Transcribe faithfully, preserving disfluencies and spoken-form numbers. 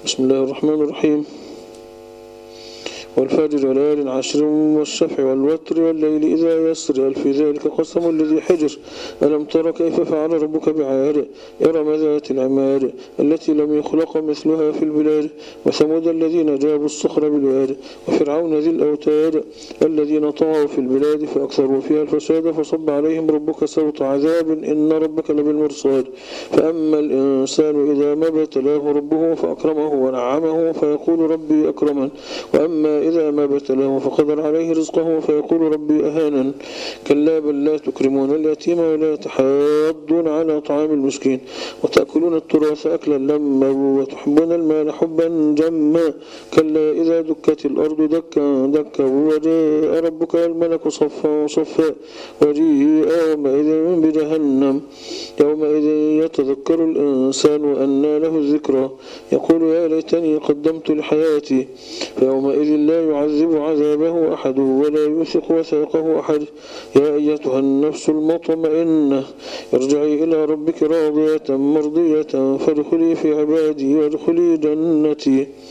بسم الله الرحمن الرحيم. والفجر وليال عشر والشفع والوتر والليل إذا يسر هل في ذلك قسم الذي حجر ألم تر كيف فعل ربك بعاد إرم ذات العماد التي لم يخلق مثلها في البلاد وثمود الذين جابوا الصخر بالواد وفرعون ذي الأوتاد الذين طغوا في البلاد فأكثروا فيها الفساد فصب عليهم ربك سوط عذاب إن ربك لبالمرصاد فأما الإنسان إذا ما ابتلاه ربه فأكرمه ونعمه فيقول ربي أكرمن وأما إذا ما ابتلاه فقدر عليه رزقه فيقول ربي أهانن كلا بل لا تكرمون اليتيم ولا تحاضون على طعام المسكين وتأكلون التراث أكلا لما وتحبون المال حبا جما كلا إذا دكت الأرض دكا دكا وجاء ربك الملك صفا صفا وجيء يومئذ بجهنم يومئذ يتذكر الإنسان وأنى له الذكرى يقول يا ليتني قدمت لحياتي فيومئذ لا يعذب عذابه أحد ولا يوثق وثاقه أحد يا أيتها النفس المطمئنة ارجعي إلى ربك راضية مرضية فادخلي في عبادي وادخلي جنتي.